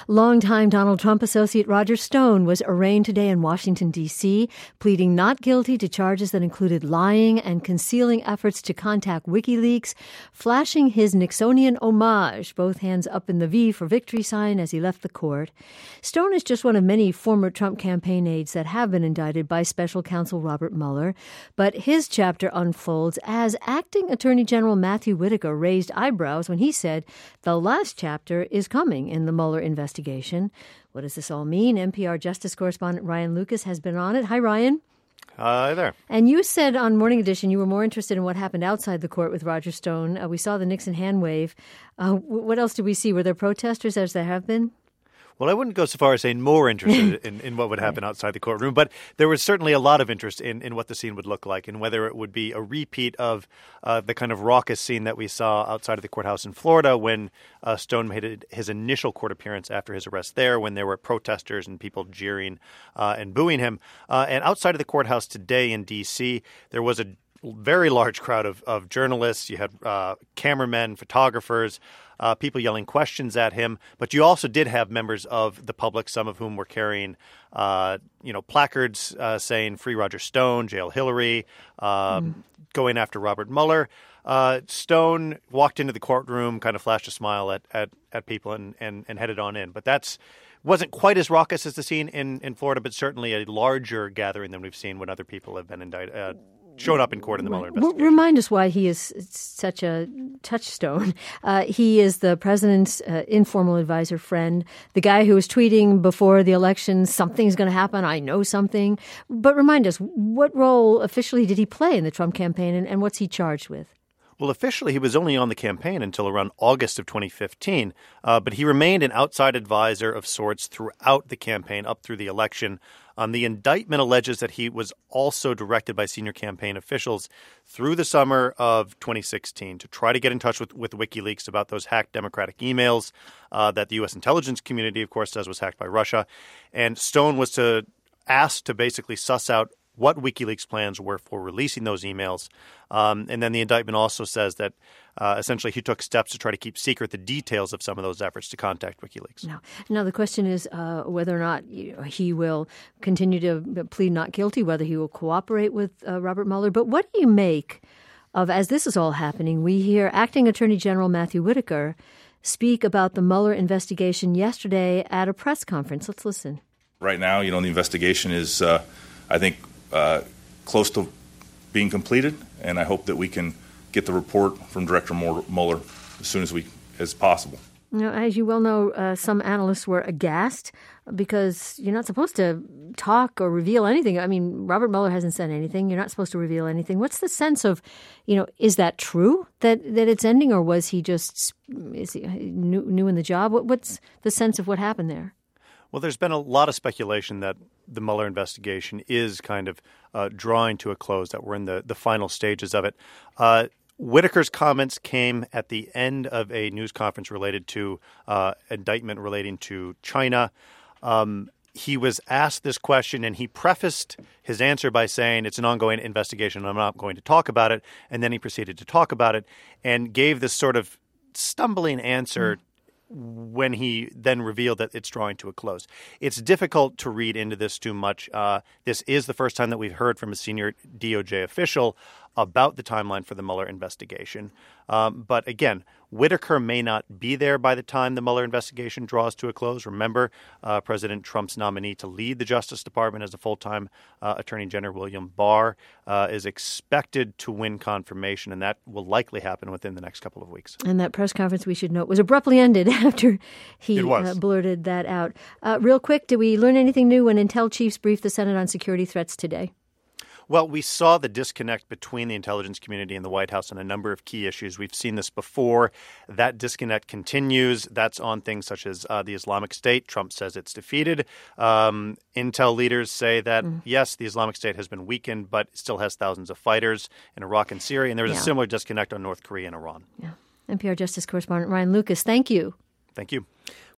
Longtime Donald Trump associate Roger Stone was arraigned today in Washington, D.C., pleading not guilty to charges that included lying and concealing efforts to contact WikiLeaks, flashing his Nixonian homage, both hands up in the V for victory sign as he left the court. Stone is just one of many former Trump campaign aides that have been indicted by special counsel Robert Mueller. But his chapter unfolds as acting Attorney General Matthew Whitaker raised eyebrows when he said the last chapter is coming in the Mueller investigation. What does this all mean? NPR Justice correspondent Ryan Lucas has been on it. Hi, Ryan. Hi there. And you said on Morning Edition you were more interested in what happened outside the court with Roger Stone. We saw the Nixon hand wave. What else did we see? Were there protesters, as there have been? Well, I wouldn't go so far as saying more interested in what would happen outside the courtroom, but there was certainly a lot of interest in what the scene would look like and whether it would be a repeat of the kind of raucous scene that we saw outside of the courthouse in Florida when Stone made his initial court appearance after his arrest there, when there were protesters and people jeering and booing him. And outside of the courthouse today in D.C., there was a very large crowd of journalists. You had cameramen, photographers, people yelling questions at him. But you also did have members of the public, some of whom were carrying, placards saying "Free Roger Stone," "Jail Hillary," going after Robert Mueller. Stone walked into the courtroom, kind of flashed a smile at people and headed on in. But wasn't quite as raucous as the scene in Florida, but certainly a larger gathering than we've seen when other people have been indicted. Showed up in court in the Mueller investigation. Remind us why he is such a touchstone. He is the president's informal advisor friend, the guy who was tweeting before the election, something's going to happen, I know something. But remind us, what role officially did he play in the Trump campaign and what's he charged with? Well, officially, he was only on the campaign until around August of 2015, but he remained an outside advisor of sorts throughout the campaign up through the election. The indictment alleges that he was also directed by senior campaign officials through the summer of 2016 to try to get in touch with WikiLeaks about those hacked Democratic emails that the U.S. intelligence community, of course, says was hacked by Russia. And Stone was asked to basically suss out what WikiLeaks plans were for releasing those emails. And then the indictment also says that essentially he took steps to try to keep secret the details of some of those efforts to contact WikiLeaks. Now the question is whether or not he will continue to plead not guilty, whether he will cooperate with Robert Mueller. But what do you make of, as this is all happening, we hear Acting Attorney General Matthew Whitaker speak about the Mueller investigation yesterday at a press conference. Let's listen. Right now, the investigation is, I think, close to being completed, and I hope that we can get the report from Director Mueller as soon as possible. As you well know, some analysts were aghast because you're not supposed to talk or reveal anything. I mean, Robert Mueller hasn't said anything. You're not supposed to reveal anything. What's the sense of, is that true that it's ending, or is he new in the job? What's the sense of what happened there? Well, there's been a lot of speculation that the Mueller investigation is kind of drawing to a close, that we're in the final stages of it. Whitaker's comments came at the end of a news conference related to indictment relating to China. He was asked this question, and he prefaced his answer by saying it's an ongoing investigation, and I'm not going to talk about it. And then he proceeded to talk about it and gave this sort of stumbling answer when he then revealed that it's drawing to a close. It's difficult to read into this too much. This is the first time that we've heard from a senior DOJ official about the timeline for the Mueller investigation. But again, Whitaker may not be there by the time the Mueller investigation draws to a close. Remember, President Trump's nominee to lead the Justice Department as a full-time Attorney General, William Barr, is expected to win confirmation, and that will likely happen within the next couple of weeks. And that press conference, we should note, was abruptly ended after he blurted that out. Real quick, did we learn anything new when Intel chiefs briefed the Senate on security threats today? Well, we saw the disconnect between the intelligence community and the White House on a number of key issues. We've seen this before. That disconnect continues. That's on things such as the Islamic State. Trump says it's defeated. Intel leaders say that, yes, the Islamic State has been weakened, but still has thousands of fighters in Iraq and Syria. And there's a similar disconnect on North Korea and Iran. NPR Justice correspondent Ryan Lucas, thank you. Thank you.